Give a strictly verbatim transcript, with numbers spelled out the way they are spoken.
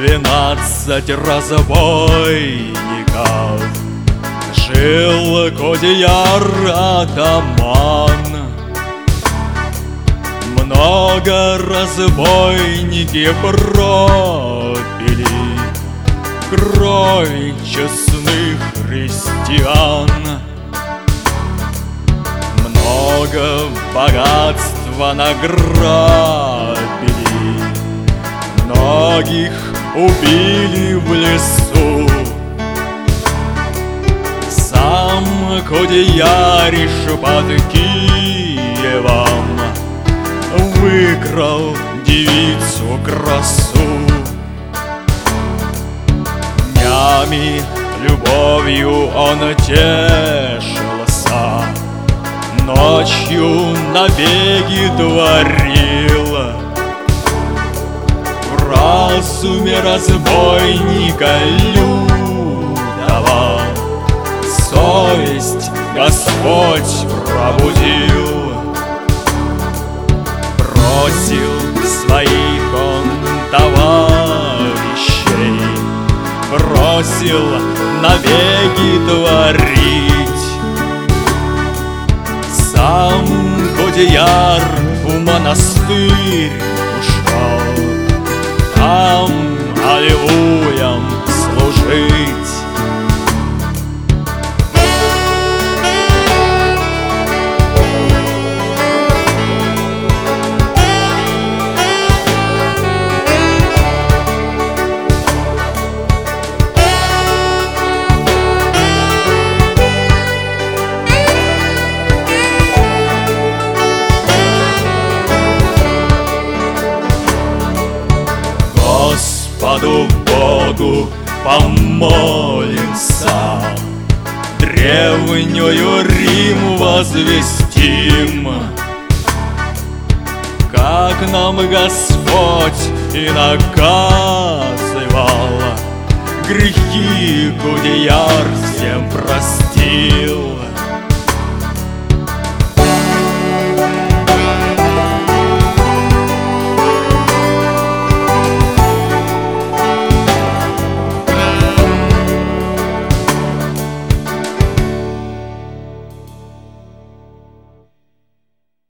двенадцать разбойников жил Кодияр атаман. Много разбойники пропили кровь честных христиан. Много богатства награбили, многих убили в лесу. Сам Кодияриш под Киевом выкрал девицу красу. Днями любовью он тешился, ночью набеги творил. В разуме разбойника лютого совесть Господь пробудил. Бросил своих он товарищей, бросил набеги творить. Сам Кодияр в монастырь ушел, там аллилуйям служить. Господу Богу помолимся, древнюю Рим возвестим. Как нам Господь и наказывал, грехи Кодияр всем простил.